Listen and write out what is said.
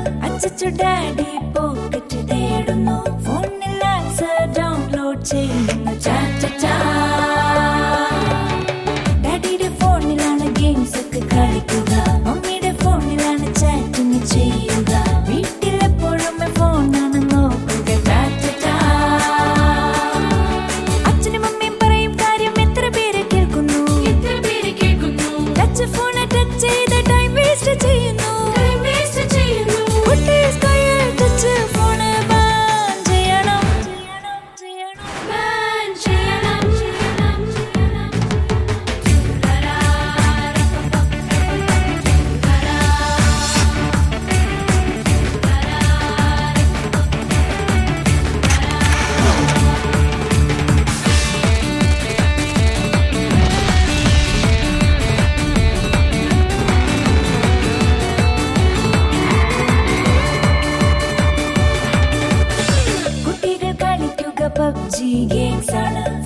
അച്ചച്ചു daddy pocket തേടുന്നു, ഫോണിൽ apps download ചെയ്യുന്നു. ഡാഡിയുടെ ഫോണിലാണ് ഗെയിംസ് ഒക്കെ കളിക്കുക, മമ്മിയുടെ ഫോണിലാണ് ചാറ്റിങ് ചെയ്യുക. വീട്ടിലെപ്പോഴും ഫോണാണ് നോക്കുക. അച്ഛനും മമ്മിയും പറയും കാര്യം എത്ര പേര് കേൾക്കുന്നു. ടച്ച് ഫോൺ ടച്ച് ചെയ്ത് ടൈം വേസ്റ്റ് ചെയ്യുന്നു. ടച്ച് ഫോൺ ബാൻ ചെയ്യണം. PUBG games ആണ്.